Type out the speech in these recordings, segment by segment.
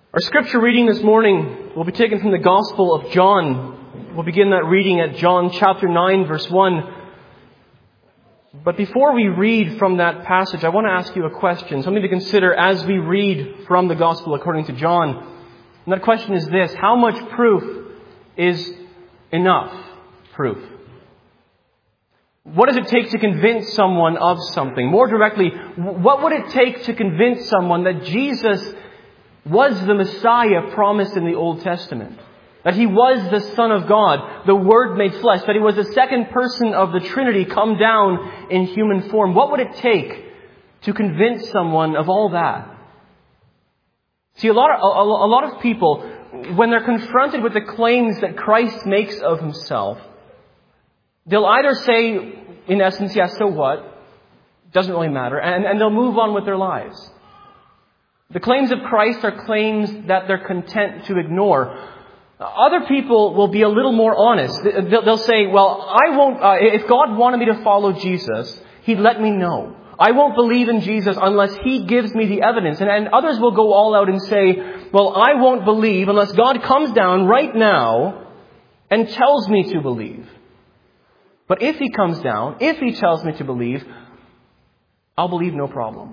Our scripture reading this morning will be taken from the Gospel of John. We'll begin that reading at John chapter 9, verse 1. But before we read from that passage, I want to ask you a question, something to consider as we read from the Gospel according to John. And that question is this: how much proof is enough proof? What does it take to convince someone of something? More directly, what would it take to convince someone that Jesus was the Messiah promised in the Old Testament? That He was the Son of God, the Word made flesh, that He was the second person of the Trinity come down in human form. What would it take to convince someone of all that? See, a lot of people, when they're confronted with the claims that Christ makes of Himself, they'll either say, in essence, yeah, so what? Doesn't really matter. And they'll move on with their lives. The claims of Christ are claims that they're content to ignore. Other people will be a little more honest. They'll say, well, I won't, if God wanted me to follow Jesus, He'd let me know. I won't believe in Jesus unless He gives me the evidence. And others will go all out and say, well, I won't believe unless God comes down right now and tells me to believe. But if He comes down, if He tells me to believe, I'll believe no problem.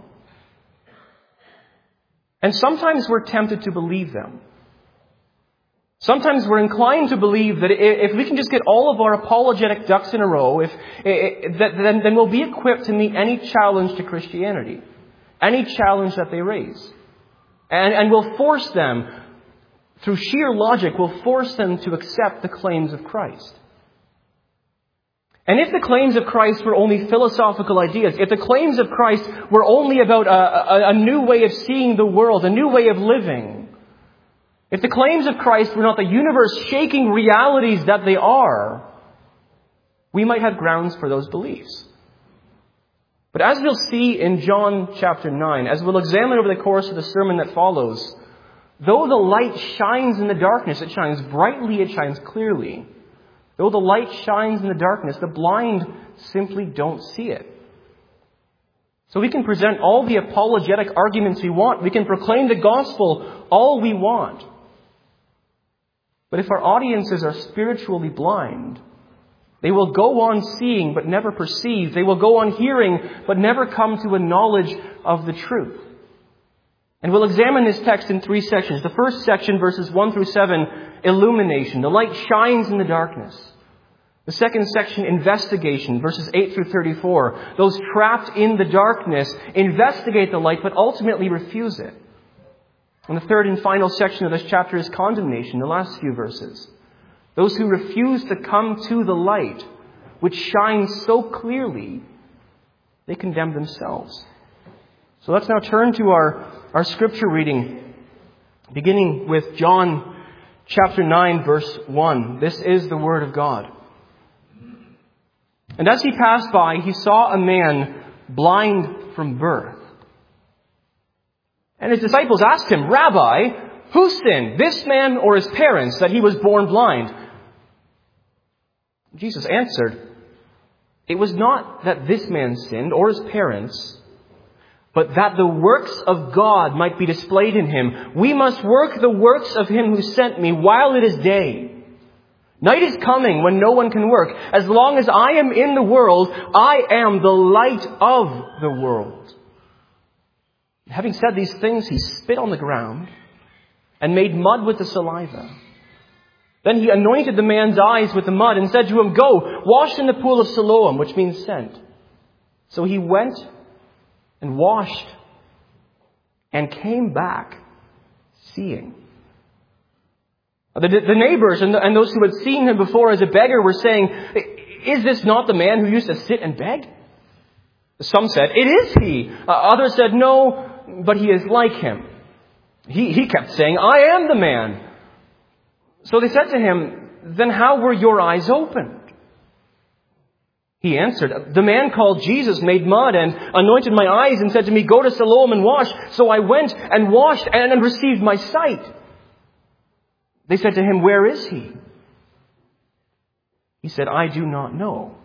And sometimes we're tempted to believe them. Sometimes we're inclined to believe that if we can just get all of our apologetic ducks in a row, then we'll be equipped to meet any challenge to Christianity, any challenge that they raise. And we'll force them, through sheer logic, we'll force them to accept the claims of Christ. And if the claims of Christ were only philosophical ideas, if the claims of Christ were only about a new way of seeing the world, a new way of living, if the claims of Christ were not the universe-shaking realities that they are, we might have grounds for those beliefs. But as we'll see in John chapter 9, as we'll examine over the course of the sermon that follows, though the light shines in the darkness, it shines brightly, it shines clearly. Though the light shines in the darkness, the blind simply don't see it. So we can present all the apologetic arguments we want. We can proclaim the gospel all we want. But if our audiences are spiritually blind, they will go on seeing but never perceive. They will go on hearing but never come to a knowledge of the truth. And we'll examine this text in three sections. The first section, verses 1 through 7, illumination. The light shines in the darkness. The second section, investigation, verses 8 through 34. Those trapped in the darkness investigate the light but ultimately refuse it. And the third and final section of this chapter is condemnation, the last few verses. Those who refuse to come to the light, which shines so clearly, they condemn themselves. So let's now turn to our scripture reading, beginning with John chapter 9, verse 1. This is the Word of God. And as He passed by, He saw a man blind from birth. And His disciples asked Him, Rabbi, who sinned, this man or his parents, that he was born blind? Jesus answered, it was not that this man sinned or his parents, but that the works of God might be displayed in him. We must work the works of Him who sent me while it is day. Night is coming when no one can work. As long as I am in the world, I am the light of the world. Having said these things, He spit on the ground and made mud with the saliva. Then He anointed the man's eyes with the mud and said to him, go, wash in the pool of Siloam, which means sent. So he went and washed and came back seeing. The neighbors and those who had seen him before as a beggar were saying, is this not the man who used to sit and beg? Some said, it is he. Others said, no, but he is like him. He kept saying, I am the man. So they said to him, then how were your eyes opened? He answered, the man called Jesus made mud and anointed my eyes and said to me, go to Siloam and wash. So I went and washed and received my sight. They said to him, where is he? He said, I do not know.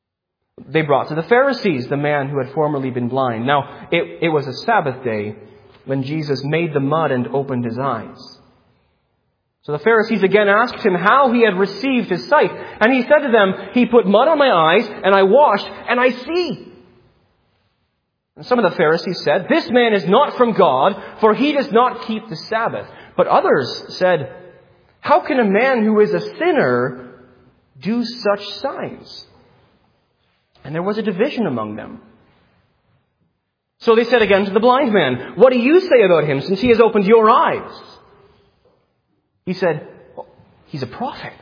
They brought to the Pharisees the man who had formerly been blind. Now, it was a Sabbath day, when Jesus made the mud and opened his eyes. So the Pharisees again asked him how he had received his sight. And he said to them, "He put mud on my eyes, and I washed, and I see." And some of the Pharisees said, "This man is not from God, for he does not keep the Sabbath." But others said, "How can a man who is a sinner do such signs?" And there was a division among them. So they said again to the blind man, "What do you say about him, since he has opened your eyes?" He said, "Well, he's a prophet."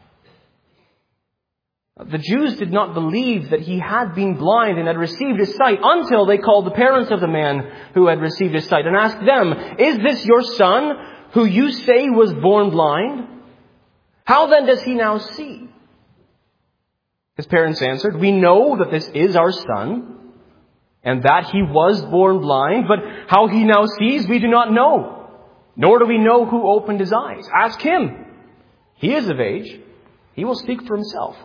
The Jews did not believe that he had been blind and had received his sight until they called the parents of the man who had received his sight and asked them, "Is this your son, who you say was born blind? How then does he now see?" His parents answered, "We know that this is our son, and that he was born blind, but how he now sees we do not know. Nor do we know who opened his eyes. Ask him. He is of age. He will speak for himself."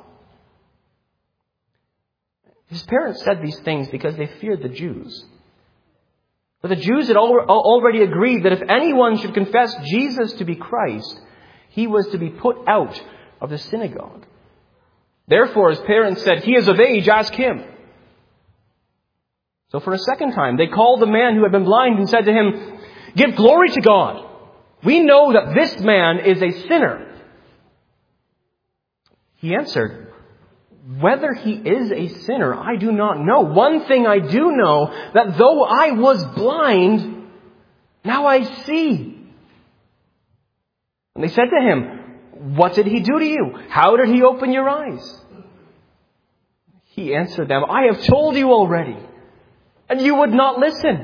His parents said these things because they feared the Jews. For the Jews had already agreed that if anyone should confess Jesus to be Christ, he was to be put out of the synagogue. Therefore his parents said, "He is of age, ask him." So for a second time they called the man who had been blind and said to him, "Give glory to God. We know that this man is a sinner." He answered, "Whether he is a sinner, I do not know. One thing I do know, that though I was blind, now I see." And they said to him, "What did he do to you? How did he open your eyes?" He answered them, "I have told you already, and you would not listen.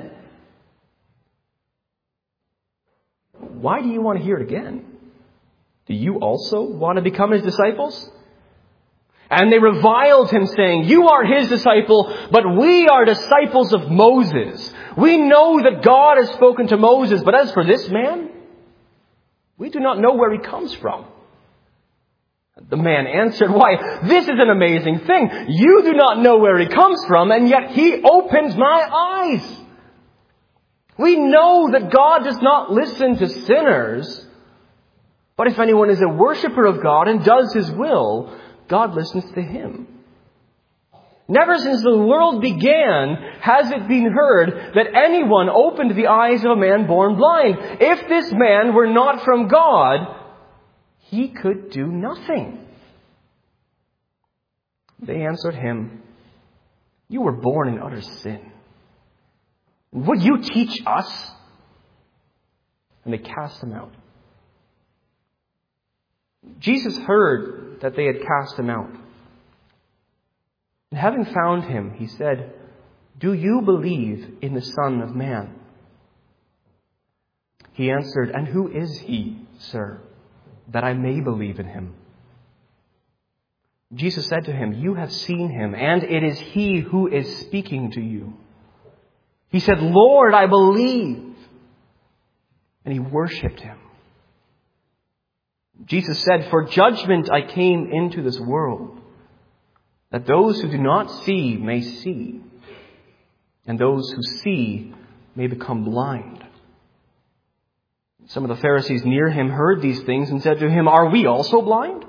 Why do you want to hear it again? Do you also want to become his disciples?" And they reviled him, saying, "You are his disciple, but we are disciples of Moses. We know that God has spoken to Moses, but as for this man, we do not know where he comes from." The man answered, "Why, this is an amazing thing. You do not know where he comes from, and yet he opened my eyes. We know that God does not listen to sinners, but if anyone is a worshiper of God and does his will, God listens to him. Never since the world began has it been heard that anyone opened the eyes of a man born blind. If this man were not from God, he could do nothing." They answered him, "You were born in utter sin. Would you teach us?" And they cast him out. Jesus heard that they had cast him out. And having found him, he said, "Do you believe in the Son of Man?" He answered, "And who is he, sir, that I may believe in him?" Jesus said to him, "You have seen him, and it is he who is speaking to you." He said, "Lord, I believe." And he worshipped him. Jesus said, "For judgment I came into this world, that those who do not see may see, and those who see may become blind." Some of the Pharisees near him heard these things and said to him, "Are we also blind?"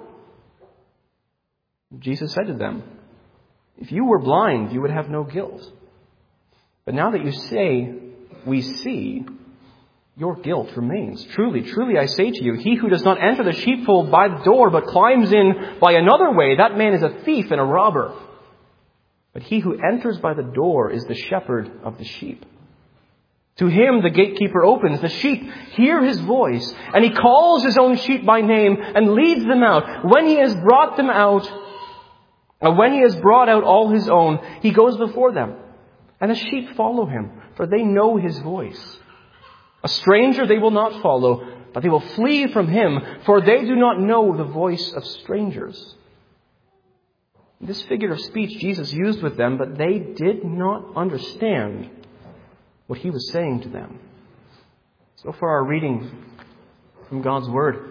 Jesus said to them, "If you were blind, you would have no guilt. But now that you say, 'We see,' your guilt remains. Truly, truly, I say to you, he who does not enter the sheepfold by the door, but climbs in by another way, that man is a thief and a robber. But he who enters by the door is the shepherd of the sheep. To him the gatekeeper opens. The sheep hear his voice, and he calls his own sheep by name and leads them out. When he has brought out all his own, he goes before them. And the sheep follow him, for they know his voice. A stranger they will not follow, but they will flee from him, for they do not know the voice of strangers." This figure of speech Jesus used with them, but they did not understand what he was saying to them. So far our reading from God's Word.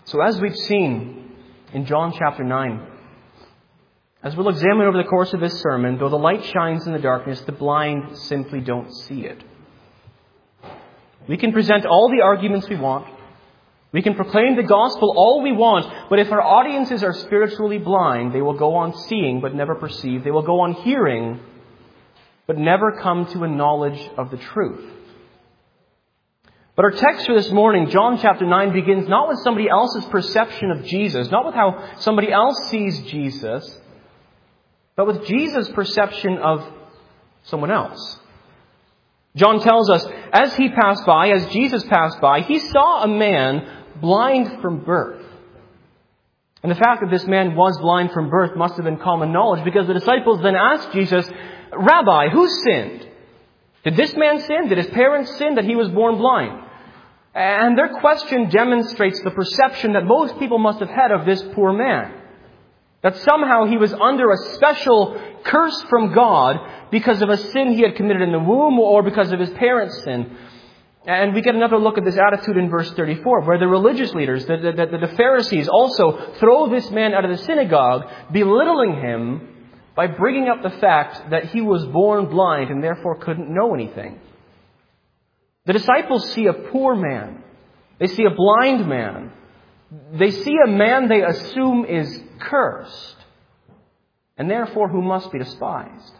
So as we've seen in John chapter 9, as we'll examine over the course of this sermon, though the light shines in the darkness, the blind simply don't see it. We can present all the arguments we want. We can proclaim the gospel all we want, but if our audiences are spiritually blind, they will go on seeing but never perceive. They will go on hearing but never come to a knowledge of the truth. But our text for this morning, John chapter 9, begins not with somebody else's perception of Jesus, not with how somebody else sees Jesus, but with Jesus' perception of someone else. John tells us, as he passed by, as Jesus passed by, he saw a man blind from birth. And the fact that this man was blind from birth must have been common knowledge, because the disciples then asked Jesus, Rabbi, who sinned? Did this man sin? Did his parents sin that he was born blind? And their question demonstrates the perception that most people must have had of this poor man. That somehow he was under a special curse from God because of a sin he had committed in the womb or because of his parents' sin. And we get another look at this attitude in verse 34, where the religious leaders, the Pharisees, also throw this man out of the synagogue, belittling him by bringing up the fact that he was born blind and therefore couldn't know anything. The disciples see a poor man. They see a blind man. They see a man they assume is cursed, and therefore who must be despised.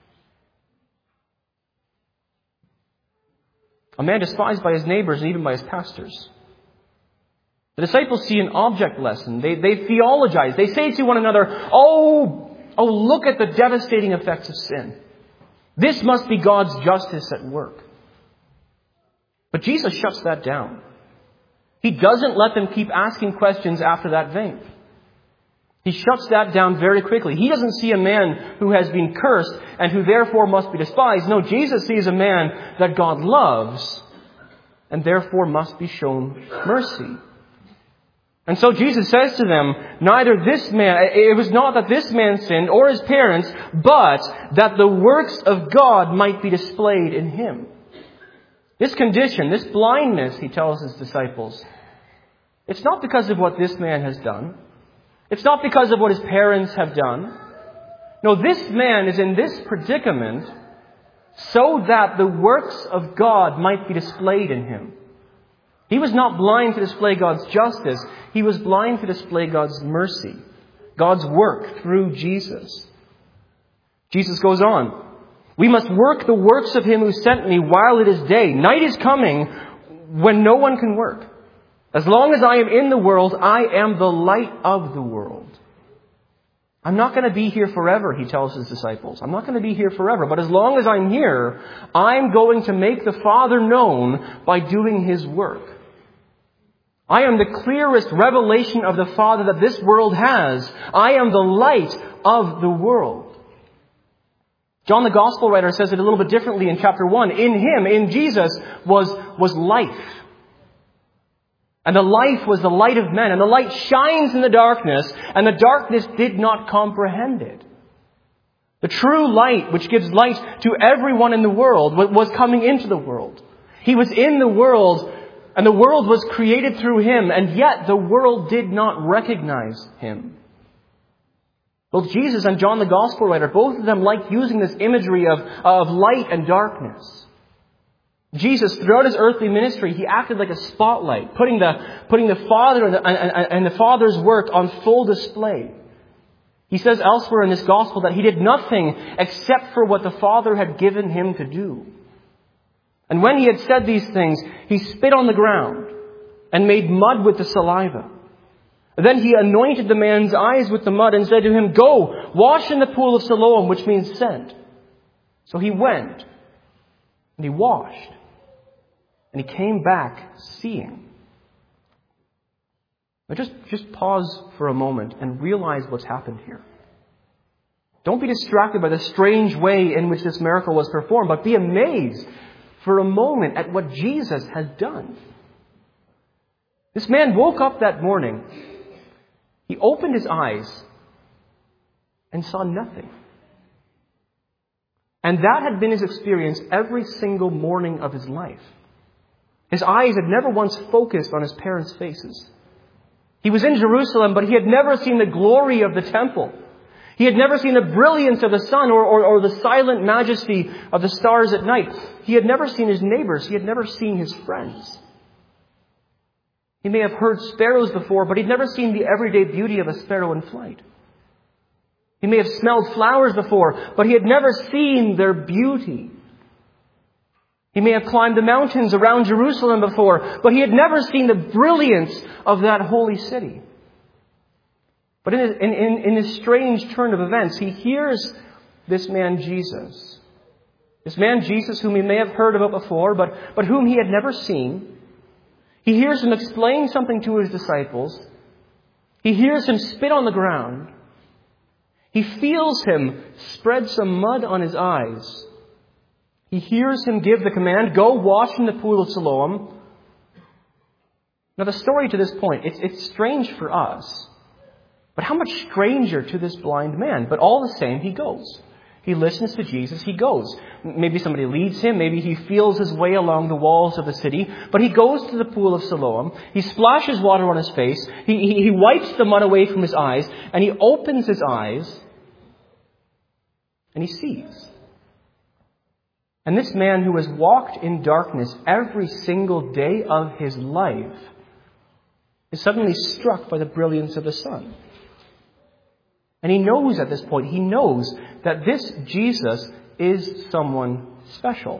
A man despised by his neighbors and even by his pastors. The disciples see an object lesson. They theologize. They say to one another, Oh, look at the devastating effects of sin. This must be God's justice at work. But Jesus shuts that down. He doesn't let them keep asking questions after that vein. He shuts that down very quickly. He doesn't see a man who has been cursed and who therefore must be despised. No, Jesus sees a man that God loves and therefore must be shown mercy. And so Jesus says to them, it was not that this man sinned or his parents, but that the works of God might be displayed in him. This condition, this blindness, he tells his disciples, it's not because of what this man has done. It's not because of what his parents have done. No, this man is in this predicament so that the works of God might be displayed in him. He was not blind to display God's justice. He was blind to display God's mercy, God's work through Jesus. Jesus goes on. We must work the works of him who sent me while it is day. Night is coming when no one can work. As long as I am in the world, I am the light of the world. I'm not going to be here forever, he tells his disciples. I'm not going to be here forever. But as long as I'm here, I'm going to make the Father known by doing his work. I am the clearest revelation of the Father that this world has. I am the light of the world. John the Gospel writer says it a little bit differently in chapter 1. In him, in Jesus, was life. And the life was the light of men. And the light shines in the darkness, and the darkness did not comprehend it. The true light, which gives light to everyone in the world, was coming into the world. He was in the world, and the world was created through him, and yet the world did not recognize him. Both Jesus and John the Gospel writer, both of them like using this imagery of light and darkness. Jesus, throughout his earthly ministry, he acted like a spotlight, putting the Father and the Father's work on full display. He says elsewhere in this Gospel that he did nothing except for what the Father had given him to do. And when he had said these things, he spit on the ground and made mud with the saliva. Then he anointed the man's eyes with the mud and said to him, Go, wash in the pool of Siloam, which means sent. So he went and he washed and he came back seeing. Now just pause for a moment and realize what's happened here. Don't be distracted by the strange way in which this miracle was performed, but be amazed for a moment at what Jesus has done. This man woke up that morning. He opened his eyes and saw nothing. And that had been his experience every single morning of his life. His eyes had never once focused on his parents' faces. He was in Jerusalem, but he had never seen the glory of the temple. He had never seen the brilliance of the sun or the silent majesty of the stars at night. He had never seen his neighbors. He had never seen his friends. He may have heard sparrows before, but he'd never seen the everyday beauty of a sparrow in flight. He may have smelled flowers before, but he had never seen their beauty. He may have climbed the mountains around Jerusalem before, but he had never seen the brilliance of that holy city. But in this strange turn of events, he hears this man Jesus. This man Jesus whom he may have heard about before, but whom he had never seen. He hears him explain something to his disciples. He hears him spit on the ground. He feels him spread some mud on his eyes. He hears him give the command, go wash in the pool of Siloam. Now the story to this point, it's strange for us. But how much stranger to this blind man? But all the same, he goes. He listens to Jesus. He goes. Maybe somebody leads him. Maybe he feels his way along the walls of the city. But he goes to the pool of Siloam. He splashes water on his face. He wipes the mud away from his eyes. And he opens his eyes. And he sees. And this man who has walked in darkness every single day of his life is suddenly struck by the brilliance of the sun. And he knows at this point, he knows that this Jesus is someone special.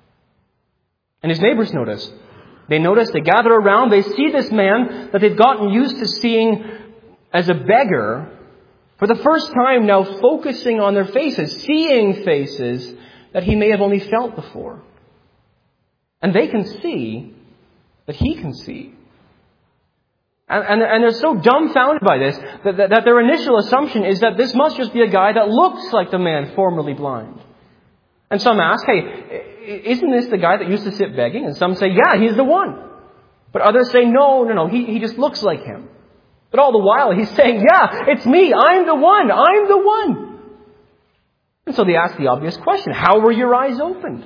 And his neighbors notice. They notice, they gather around, they see this man that they've gotten used to seeing as a beggar, for the first time now focusing on their faces, seeing faces that he may have only felt before. And they can see that he can see. And they're so dumbfounded by this that their initial assumption is that this must just be a guy that looks like the man formerly blind. And some ask, hey, isn't this the guy that used to sit begging? And some say, yeah, he's the one. But others say, no, he just looks like him. But all the while he's saying, yeah, it's me, I'm the one. And so they ask the obvious question, how were your eyes opened?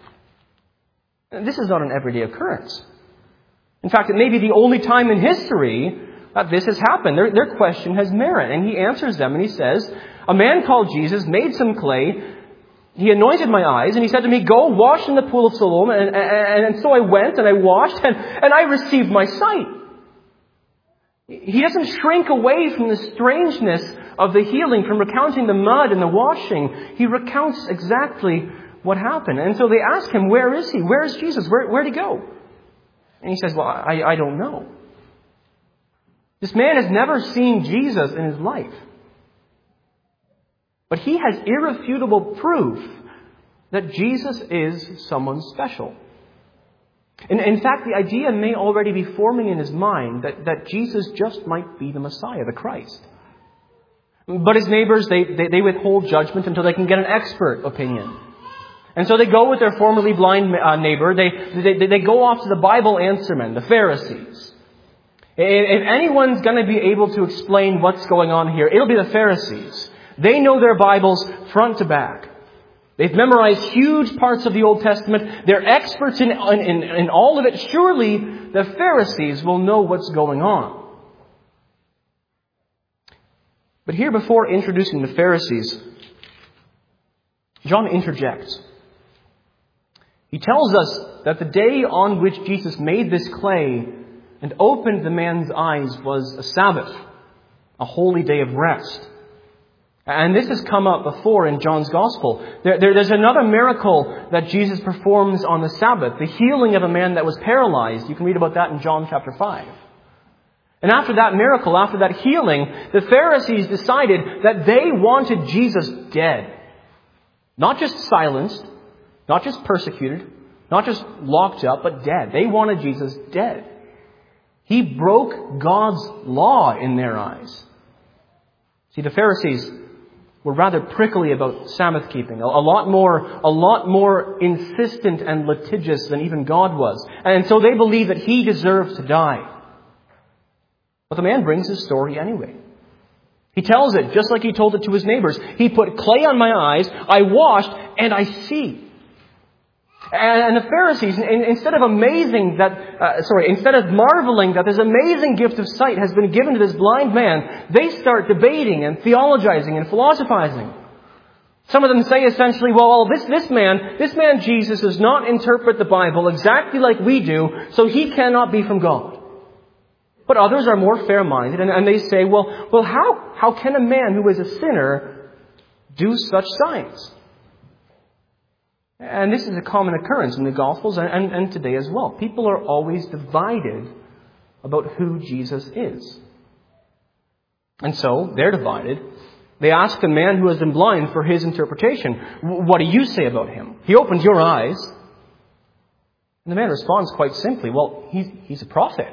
And this is not an everyday occurrence. In fact, it may be the only time in history that this has happened. Their question has merit. And he answers them and he says, a man called Jesus made some clay. He anointed my eyes and he said to me, go wash in the pool of Siloam. And so I went and I washed and I received my sight. He doesn't shrink away from the strangeness of the healing, from recounting the mud and the washing. He recounts exactly what happened. And so they ask him, where is he? Where is Jesus? Where'd he go? And he says, well, I don't know. This man has never seen Jesus in his life. But he has irrefutable proof that Jesus is someone special. In fact, the idea may already be forming in his mind that Jesus just might be the Messiah, the Christ. But his neighbors, they withhold judgment until they can get an expert opinion. And so they go with their formerly blind neighbor. They go off to the Bible answermen, the Pharisees. If anyone's going to be able to explain what's going on here, it'll be the Pharisees. They know their Bibles front to back. They've memorized huge parts of the Old Testament. They're experts in all of it. Surely the Pharisees will know what's going on. But here, before introducing the Pharisees, John interjects. He tells us that the day on which Jesus made this clay and opened the man's eyes was a Sabbath, a holy day of rest. And this has come up before in John's Gospel. There's another miracle that Jesus performs on the Sabbath, the healing of a man that was paralyzed. You can read about that in John chapter 5. And after that miracle, after that healing, the Pharisees decided that they wanted Jesus dead. Not just silenced, not just persecuted, not just locked up, but dead. They wanted Jesus dead. He broke God's law in their eyes. See, the Pharisees were rather prickly about Sabbath keeping, a lot more insistent and litigious than even God was. And so they believed that he deserved to die. But the man brings his story anyway. He tells it just like he told it to his neighbors. He put clay on my eyes, I washed, and I see. And the Pharisees, instead of marveling that this amazing gift of sight has been given to this blind man, they start debating and theologizing and philosophizing. Some of them say essentially, well, this man Jesus does not interpret the Bible exactly like we do, so he cannot be from God. But others are more fair-minded, and they say, well, how can a man who is a sinner do such signs? And this is a common occurrence in the Gospels and today as well. People are always divided about who Jesus is. And so, they're divided. They ask the man who has been blind for his interpretation. What do you say about him? He opened your eyes. And the man responds quite simply, well, he's a prophet.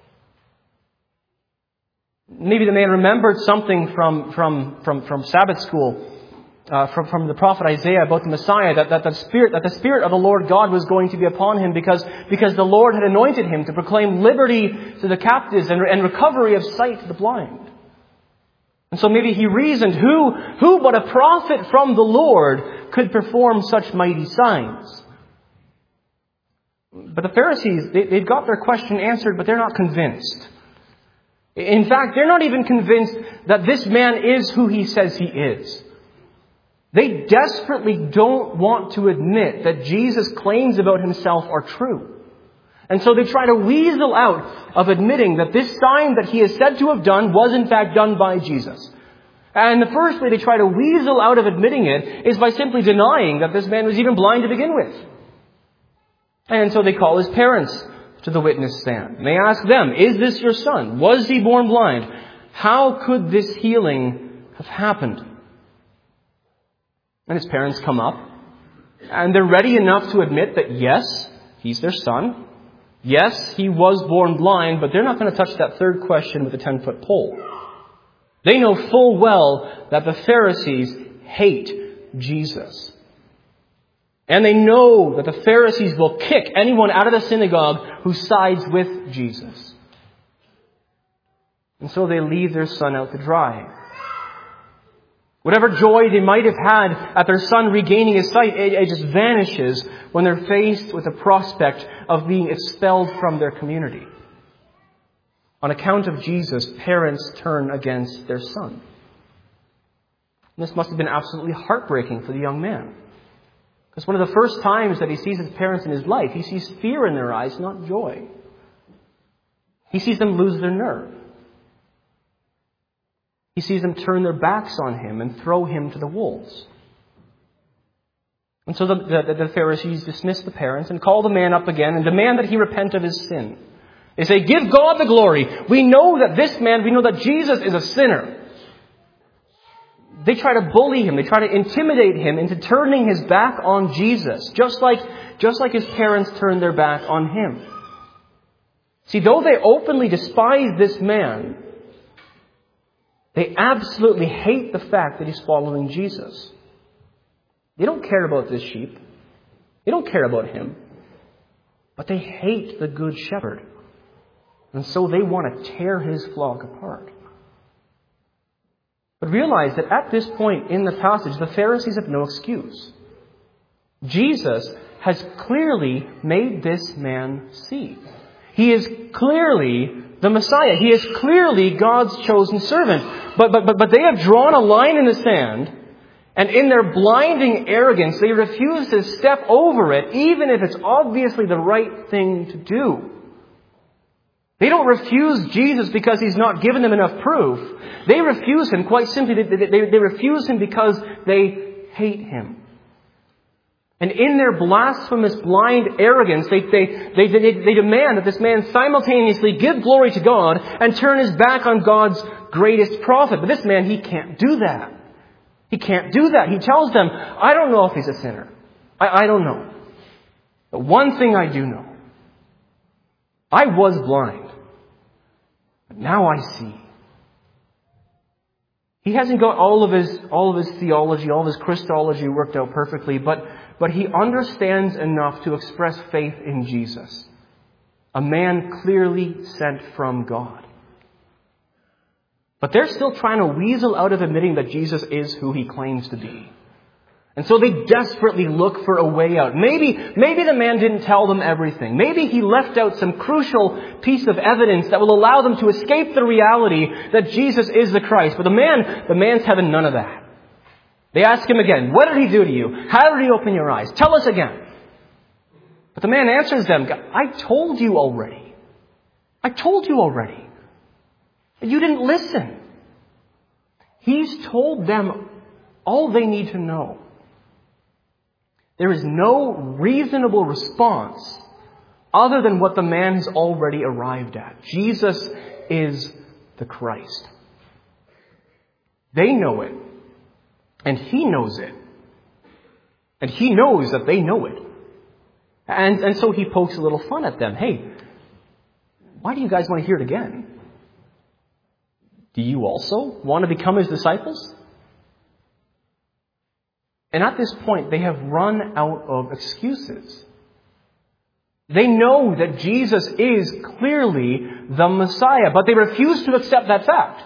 Maybe the man remembered something from Sabbath school, from the prophet Isaiah about the Messiah, that the Spirit of the Lord God was going to be upon him because the Lord had anointed him to proclaim liberty to the captives and recovery of sight to the blind. And so maybe he reasoned, who but a prophet from the Lord could perform such mighty signs? But the Pharisees, they've got their question answered, but they're not convinced. In fact, they're not even convinced that this man is who he says he is. They desperately don't want to admit that Jesus' claims about himself are true. And so they try to weasel out of admitting that this sign that he is said to have done was in fact done by Jesus. And the first way they try to weasel out of admitting it is by simply denying that this man was even blind to begin with. And so they call his parents to the witness stand. And they ask them, is this your son? Was he born blind? How could this healing have happened? And his parents come up, and they're ready enough to admit that yes, he's their son. Yes, he was born blind, but they're not going to touch that third question with a 10-foot pole. They know full well that the Pharisees hate Jesus. And they know that the Pharisees will kick anyone out of the synagogue who sides with Jesus. And so they leave their son out to dry. Whatever joy they might have had at their son regaining his sight, it just vanishes when they're faced with the prospect of being expelled from their community. On account of Jesus, parents turn against their son. And this must have been absolutely heartbreaking for the young man. Because one of the first times that he sees his parents in his life, he sees fear in their eyes, not joy. He sees them lose their nerve. He sees them turn their backs on him and throw him to the wolves. And so the Pharisees dismiss the parents and call the man up again and demand that he repent of his sin. They say, give God the glory. We know that Jesus is a sinner. They try to bully him. They try to intimidate him into turning his back on Jesus, just like his parents turned their back on him. See, though they openly despise this man, they absolutely hate the fact that he's following Jesus. They don't care about this sheep. They don't care about him. But they hate the Good Shepherd. And so they want to tear his flock apart. But realize that at this point in the passage, the Pharisees have no excuse. Jesus has clearly made this man see. He is clearly the Messiah. He is clearly God's chosen servant. But they have drawn a line in the sand, and in their blinding arrogance, they refuse to step over it, even if it's obviously the right thing to do. They don't refuse Jesus because he's not given them enough proof. They refuse him quite simply. They refuse him because they hate him. And in their blasphemous, blind arrogance, they demand that this man simultaneously give glory to God and turn his back on God's greatest prophet. But this man, he can't do that. He can't do that. He tells them, I don't know if he's a sinner. I don't know. But one thing I do know. I was blind. But now I see. He hasn't got all of his theology, all of his Christology worked out perfectly, but he understands enough to express faith in Jesus, a man clearly sent from God. But they're still trying to weasel out of admitting that Jesus is who he claims to be. And so they desperately look for a way out. Maybe the man didn't tell them everything. Maybe he left out some crucial piece of evidence that will allow them to escape the reality that Jesus is the Christ. But the man's having none of that. They ask him again, what did he do to you? How did he open your eyes? Tell us again. But the man answers them, I told you already. I told you already. And you didn't listen. He's told them all they need to know. There is no reasonable response other than what the man has already arrived at. Jesus is the Christ. They know it. And he knows it. And he knows that they know it. And so he pokes a little fun at them. Hey, why do you guys want to hear it again? Do you also want to become his disciples? And at this point, they have run out of excuses. They know that Jesus is clearly the Messiah, but they refuse to accept that fact.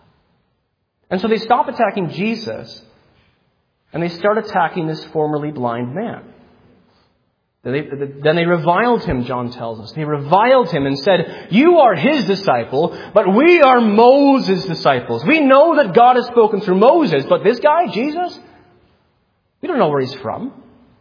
And so they stop attacking Jesus, and they start attacking this formerly blind man. Then they reviled him, John tells us. They reviled him and said, you are his disciple, but we are Moses' disciples. We know that God has spoken through Moses, but this guy, Jesus, we don't know where he's from.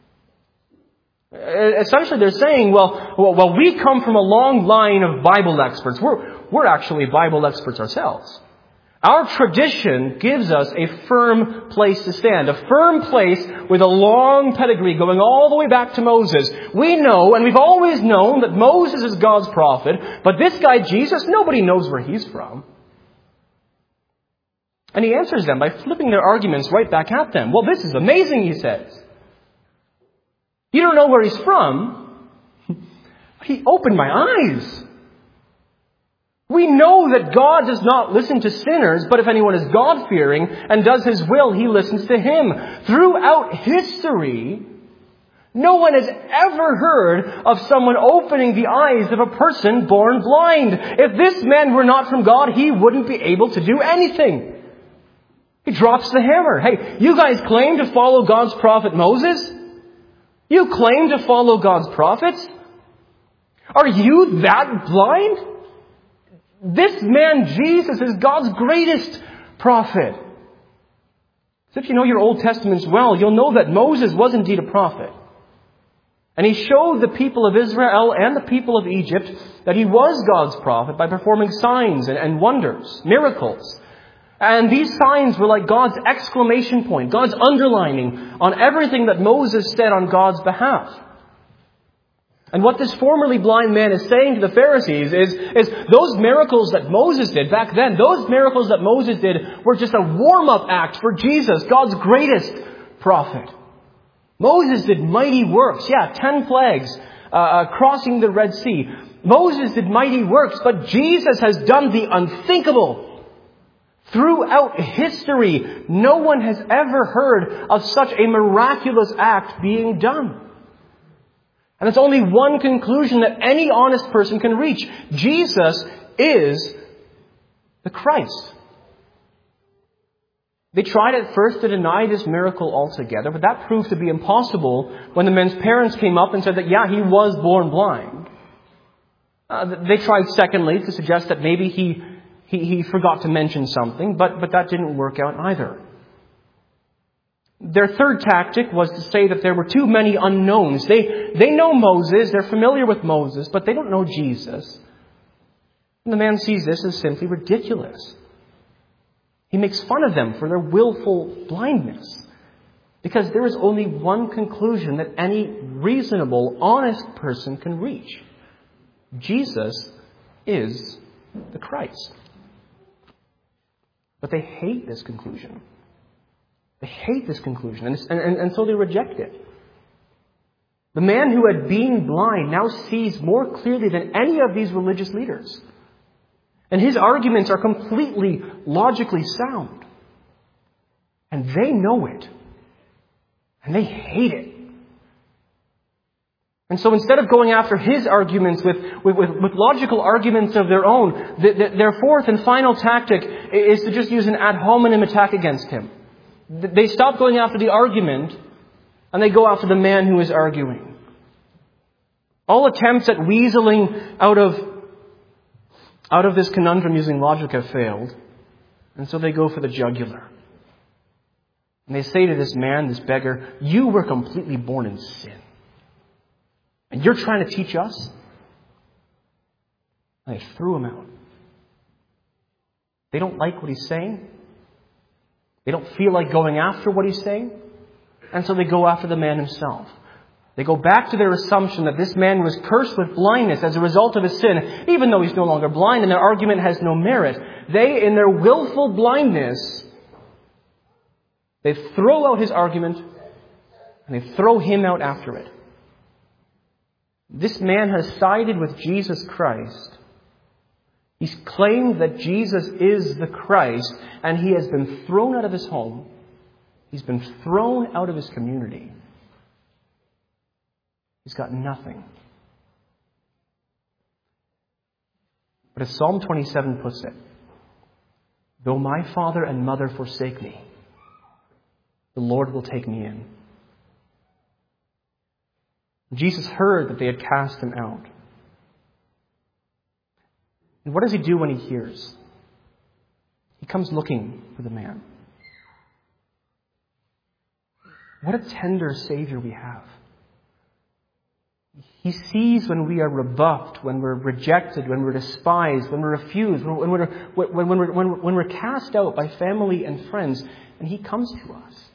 Essentially, they're saying, well, we come from a long line of Bible experts. We're actually Bible experts ourselves. Our tradition gives us a firm place to stand, a firm place with a long pedigree going all the way back to Moses. We know, and we've always known, that Moses is God's prophet, but this guy, Jesus, nobody knows where he's from. And he answers them by flipping their arguments right back at them. Well, this is amazing, he says. You don't know where he's from? He opened my eyes. We know that God does not listen to sinners, but if anyone is God-fearing and does his will, he listens to him. Throughout history, no one has ever heard of someone opening the eyes of a person born blind. If this man were not from God, he wouldn't be able to do anything. He drops the hammer. Hey, you guys claim to follow God's prophet Moses? You claim to follow God's prophets? Are you that blind? This man, Jesus, is God's greatest prophet. So if you know your Old Testaments well, you'll know that Moses was indeed a prophet. And he showed the people of Israel and the people of Egypt that he was God's prophet by performing signs and wonders, miracles. And these signs were like God's exclamation point, God's underlining on everything that Moses said on God's behalf. And what this formerly blind man is saying to the Pharisees is those miracles that Moses did back then, those miracles that Moses did were just a warm-up act for Jesus, God's greatest prophet. Moses did mighty works. 10 plagues, crossing the Red Sea. Moses did mighty works, but Jesus has done the unthinkable. Throughout history, no one has ever heard of such a miraculous act being done. And there's only one conclusion that any honest person can reach. Jesus is the Christ. They tried at first to deny this miracle altogether, but that proved to be impossible when the man's parents came up and said that, he was born blind. They tried secondly to suggest that maybe he forgot to mention something, but that didn't work out either. Their third tactic was to say that there were too many unknowns. They know Moses, they're familiar with Moses, but they don't know Jesus. And the man sees this as simply ridiculous. He makes fun of them for their willful blindness. Because there is only one conclusion that any reasonable, honest person can reach. Jesus is the Christ. But they hate this conclusion. They hate this conclusion, and so they reject it. The man who had been blind now sees more clearly than any of these religious leaders. And his arguments are completely logically sound. And they know it. And they hate it. And so instead of going after his arguments with logical arguments of their own, their fourth and final tactic is to just use an ad hominem attack against him. They stop going after the argument and they go after the man who is arguing. All attempts at weaseling out of this conundrum using logic have failed, and so they go for the jugular. And they say to this man, this beggar, "You were completely born in sin. And you're trying to teach us?" And they threw him out. They don't like what he's saying. They don't feel like going after what he's saying. And so they go after the man himself. They go back to their assumption that this man was cursed with blindness as a result of his sin, even though he's no longer blind and their argument has no merit. They, in their willful blindness, they throw out his argument and they throw him out after it. This man has sided with Jesus Christ. He's claimed that Jesus is the Christ, and he has been thrown out of his home. He's been thrown out of his community. He's got nothing. But as Psalm 27 puts it, "Though my father and mother forsake me, the Lord will take me in." Jesus heard that they had cast him out. And what does he do when he hears? He comes looking for the man. What a tender Savior we have. He sees when we are rebuffed, when we're rejected, when we're despised, when we're refused, when we're cast out by family and friends, and he comes to us.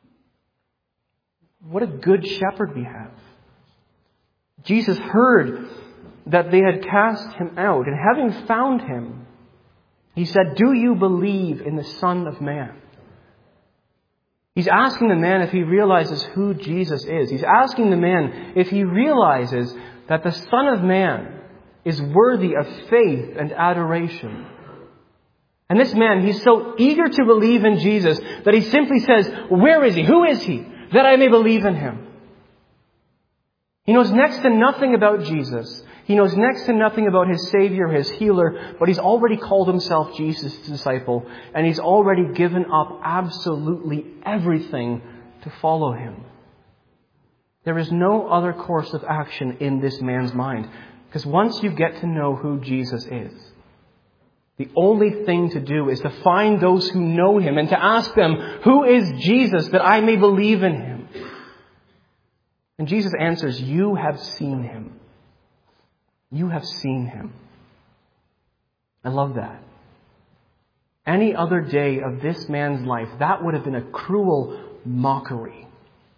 What a good shepherd we have. Jesus heard that they had cast him out, and having found him, he said, "Do you believe in the Son of Man?" He's asking the man if he realizes who Jesus is. He's asking the man if he realizes that the Son of Man is worthy of faith and adoration. And this man, he's so eager to believe in Jesus that he simply says, "Where is he? Who is he? That I may believe in him." He knows next to nothing about Jesus. He knows next to nothing about his Savior, his healer, but he's already called himself Jesus' disciple, and he's already given up absolutely everything to follow him. There is no other course of action in this man's mind, because once you get to know who Jesus is, the only thing to do is to find those who know him and to ask them, "Who is Jesus, that I may believe in him?" And Jesus answers, "You have seen him. You have seen him." I love that. Any other day of this man's life, that would have been a cruel mockery.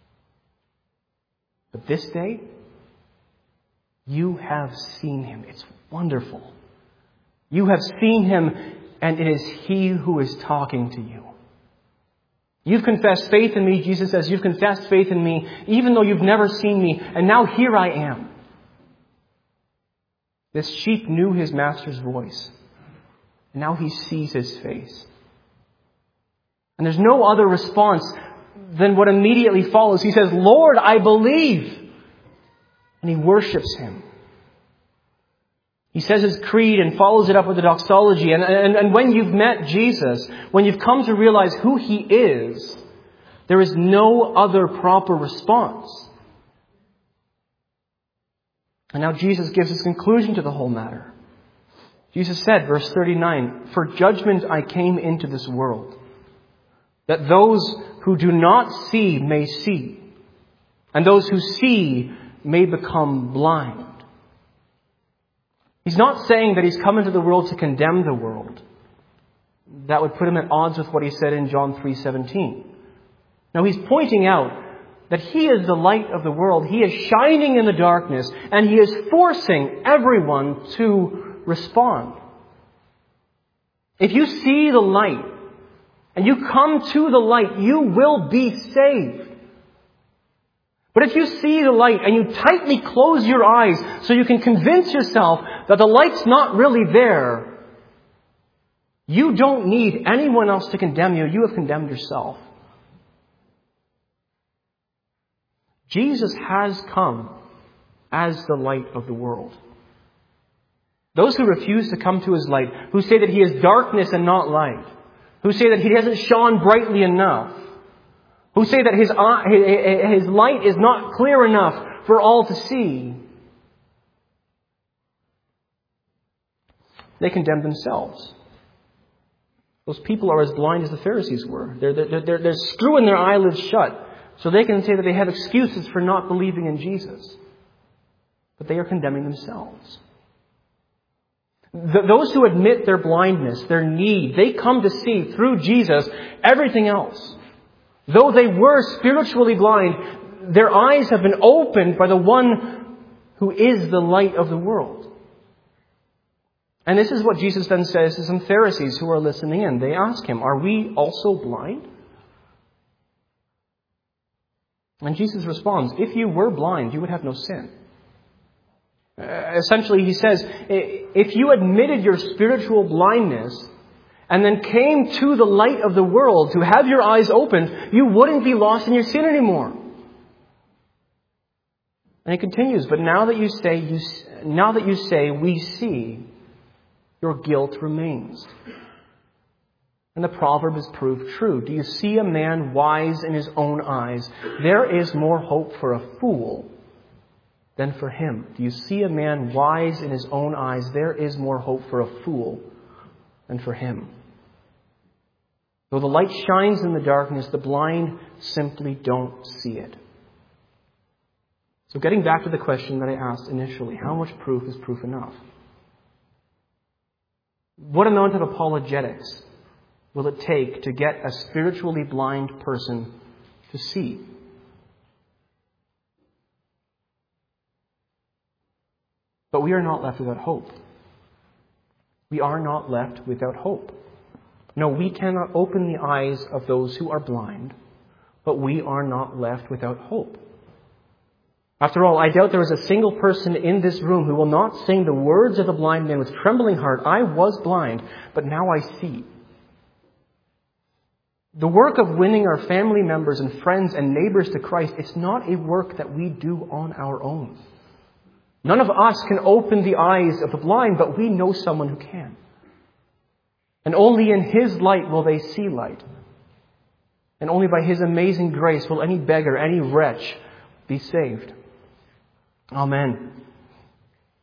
But this day, you have seen him. It's wonderful. You have seen him, and it is he who is talking to you. You've confessed faith in me, Jesus says. You've confessed faith in me, even though you've never seen me, and now here I am. This sheep knew his master's voice, and now he sees his face. And there's no other response than what immediately follows. He says, "Lord, I believe." And he worships him. He says his creed and follows it up with a doxology. And when you've met Jesus, when you've come to realize who he is, there is no other proper response. And now Jesus gives his conclusion to the whole matter. Jesus said, verse 39, "For judgment I came into this world, that those who do not see may see, and those who see may become blind." He's not saying that he's come into the world to condemn the world. That would put him at odds with what he said in John 3:17. Now he's pointing out that he is the light of the world. He is shining in the darkness, and he is forcing everyone to respond. If you see the light and you come to the light, you will be saved. But if you see the light and you tightly close your eyes so you can convince yourself that the light's not really there, you don't need anyone else to condemn you. You have condemned yourself. Jesus has come as the light of the world. Those who refuse to come to his light, who say that he is darkness and not light, who say that he hasn't shone brightly enough, who say that his light is not clear enough for all to see. They condemn themselves. Those people are as blind as the Pharisees were. They're screwing their eyelids shut so they can say that they have excuses for not believing in Jesus. But they are condemning themselves. Those who admit their blindness, their need, they come to see through Jesus everything else. Though they were spiritually blind, their eyes have been opened by the one who is the light of the world. And this is what Jesus then says to some Pharisees who are listening in. They ask him, "Are we also blind?" And Jesus responds, "If you were blind, you would have no sin." Essentially, he says, if you admitted your spiritual blindness and then came to the light of the world to have your eyes opened, you wouldn't be lost in your sin anymore. And he continues, "But now that you say, we see, your guilt remains. And the proverb is proved true. Do you see a man wise in his own eyes? There is more hope for a fool than for him." Do you see a man wise in his own eyes? There is more hope for a fool than for him. Though the light shines in the darkness, the blind simply don't see it. So getting back to the question that I asked initially, how much proof is proof enough? What amount of apologetics will it take to get a spiritually blind person to see? But we are not left without hope. We are not left without hope. No, we cannot open the eyes of those who are blind, but we are not left without hope. After all, I doubt there is a single person in this room who will not sing the words of the blind man with trembling heart, "I was blind, but now I see." The work of winning our family members and friends and neighbors to Christ, it's not a work that we do on our own. None of us can open the eyes of the blind, but we know someone who can. And only in his light will they see light. And only by his amazing grace will any beggar, any wretch be saved. Amen.